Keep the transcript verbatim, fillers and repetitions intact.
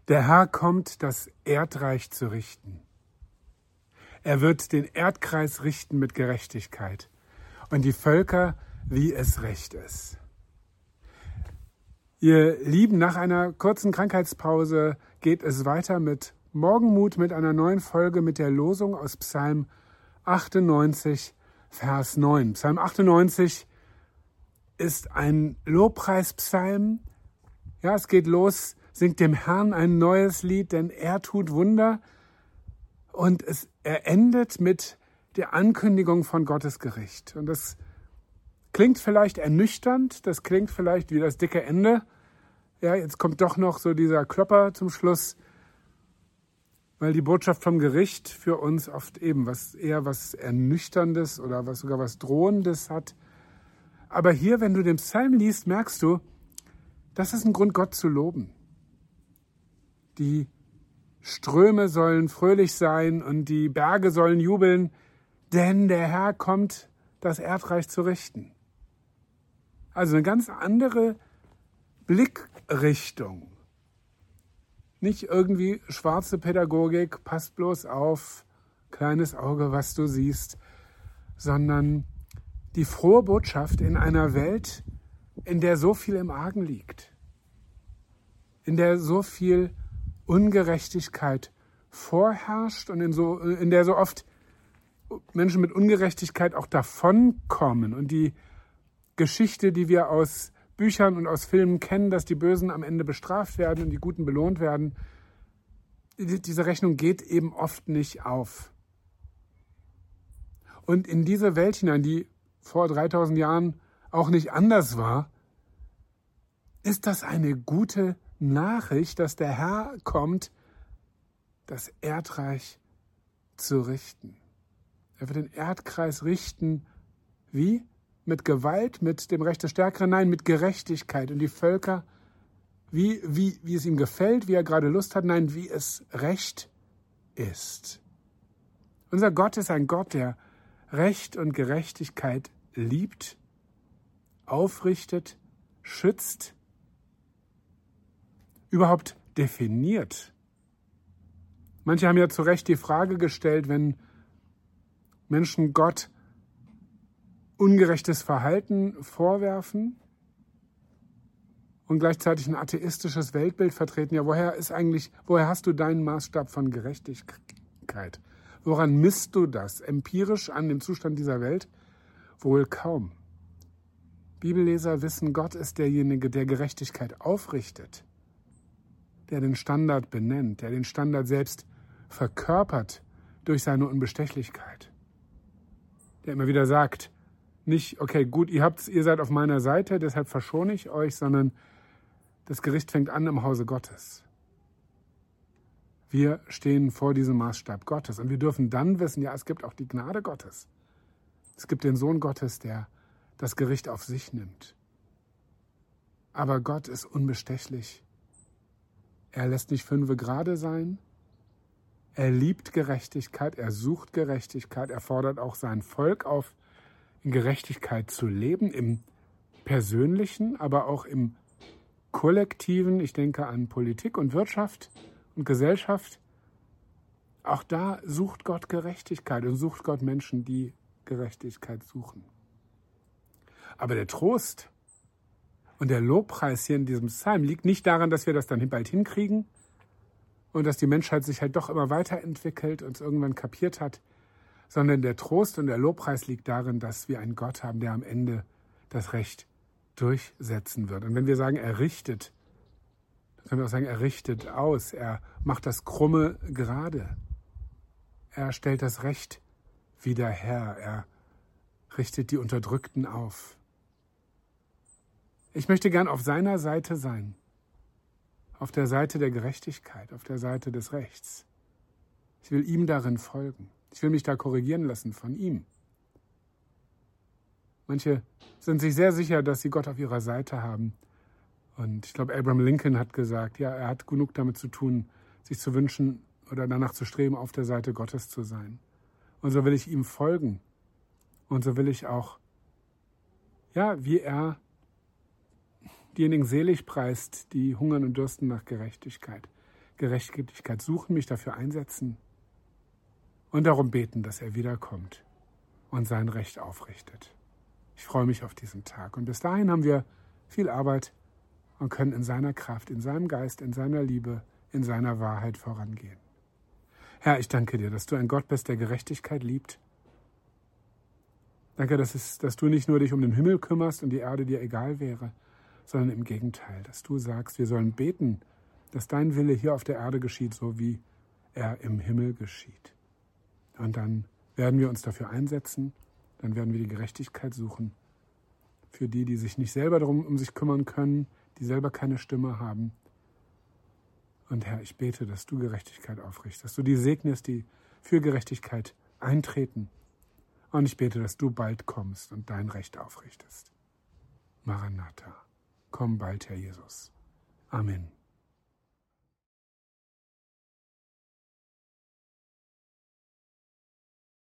Der Herr kommt, das Erdreich zu richten. Er wird den Erdkreis richten mit Gerechtigkeit und die Völker, wie es recht ist. Ihr Lieben, nach einer kurzen Krankheitspause geht es weiter mit Morgenmut, mit einer neuen Folge mit der Losung aus Psalm achtundneunzig, Vers neun. Psalm achtundneunzig ist ein Lobpreispsalm. Ja, es geht los, singt dem Herrn ein neues Lied, denn er tut Wunder. Und es, er endet mit der Ankündigung von Gottes Gericht. Und das klingt vielleicht ernüchternd, das klingt vielleicht wie das dicke Ende. Ja, jetzt kommt doch noch so dieser Klopper zum Schluss, weil die Botschaft vom Gericht für uns oft eben was eher was Ernüchterndes oder was sogar was Drohendes hat. Aber hier, wenn du den Psalm liest, merkst du, das ist ein Grund, Gott zu loben. Die Ströme sollen fröhlich sein und die Berge sollen jubeln, denn der Herr kommt, das Erdreich zu richten. Also eine ganz andere Blickrichtung. Nicht irgendwie schwarze Pädagogik, passt bloß auf, kleines Auge, was du siehst, sondern die frohe Botschaft in einer Welt, in der so viel im Argen liegt, in der so viel Ungerechtigkeit vorherrscht und in, so, in der so oft Menschen mit Ungerechtigkeit auch davonkommen. Und die Geschichte, die wir aus Büchern und aus Filmen kennen, dass die Bösen am Ende bestraft werden und die Guten belohnt werden, diese Rechnung geht eben oft nicht auf. Und in diese Welt hinein, die vor dreitausend Jahren auch nicht anders war, ist das eine gute Nachricht, dass der Herr kommt, das Erdreich zu richten. Er wird den Erdkreis richten, wie? Mit Gewalt, mit dem Recht des Stärkeren? Nein, mit Gerechtigkeit. Und die Völker, wie, wie, wie es ihm gefällt, wie er gerade Lust hat? Nein, wie es recht ist. Unser Gott ist ein Gott, der Recht und Gerechtigkeit liebt, aufrichtet, schützt, überhaupt definiert. Manche haben ja zu Recht die Frage gestellt, wenn Menschen Gott ungerechtes Verhalten vorwerfen und gleichzeitig ein atheistisches Weltbild vertreten. Ja, woher ist eigentlich, woher hast du deinen Maßstab von Gerechtigkeit? Woran misst du das? Empirisch an dem Zustand dieser Welt? Wohl kaum. Bibelleser wissen, Gott ist derjenige, der Gerechtigkeit aufrichtet, der den Standard benennt, der den Standard selbst verkörpert durch seine Unbestechlichkeit. Der immer wieder sagt, nicht, okay, gut, ihr habt's, ihr seid auf meiner Seite, deshalb verschone ich euch, sondern das Gericht fängt an im Hause Gottes. Wir stehen vor diesem Maßstab Gottes und wir dürfen dann wissen, ja, es gibt auch die Gnade Gottes. Es gibt den Sohn Gottes, der das Gericht auf sich nimmt. Aber Gott ist unbestechlich. Er lässt nicht fünfe gerade sein. Er liebt Gerechtigkeit, er sucht Gerechtigkeit, er fordert auch sein Volk auf, in Gerechtigkeit zu leben, im Persönlichen, aber auch im Kollektiven. Ich denke an Politik und Wirtschaft und Gesellschaft. Auch da sucht Gott Gerechtigkeit und sucht Gott Menschen, die Gerechtigkeit suchen. Aber der Trost und der Lobpreis hier in diesem Psalm liegt nicht daran, dass wir das dann bald hinkriegen und dass die Menschheit sich halt doch immer weiterentwickelt und es irgendwann kapiert hat, sondern der Trost und der Lobpreis liegt darin, dass wir einen Gott haben, der am Ende das Recht durchsetzen wird. Und wenn wir sagen, er richtet, dann können wir auch sagen, er richtet aus, er macht das Krumme gerade. Er stellt das Recht wieder her, er richtet die Unterdrückten auf. Ich möchte gern auf seiner Seite sein, auf der Seite der Gerechtigkeit, auf der Seite des Rechts. Ich will ihm darin folgen. Ich will mich da korrigieren lassen von ihm. Manche sind sich sehr sicher, dass sie Gott auf ihrer Seite haben. Und ich glaube, Abraham Lincoln hat gesagt, ja, er hat genug damit zu tun, sich zu wünschen oder danach zu streben, auf der Seite Gottes zu sein. Und so will ich ihm folgen. Und so will ich auch, ja, wie er diejenigen selig preist, die hungern und dürsten nach Gerechtigkeit. Gerechtigkeit suchen, mich dafür einsetzen und darum beten, dass er wiederkommt und sein Recht aufrichtet. Ich freue mich auf diesen Tag. Und bis dahin haben wir viel Arbeit und können in seiner Kraft, in seinem Geist, in seiner Liebe, in seiner Wahrheit vorangehen. Herr, ich danke dir, dass du ein Gott bist, der Gerechtigkeit liebt. Danke, dass, es, dass du nicht nur dich um den Himmel kümmerst und die Erde dir egal wäre, sondern im Gegenteil, dass du sagst, wir sollen beten, dass dein Wille hier auf der Erde geschieht, so wie er im Himmel geschieht. Und dann werden wir uns dafür einsetzen, dann werden wir die Gerechtigkeit suchen für die, die sich nicht selber darum um sich kümmern können, die selber keine Stimme haben. Und Herr, ich bete, dass du Gerechtigkeit aufrichtest, dass du die segnest, die für Gerechtigkeit eintreten. Und ich bete, dass du bald kommst und dein Recht aufrichtest. Maranatha, komm bald, Herr Jesus. Amen.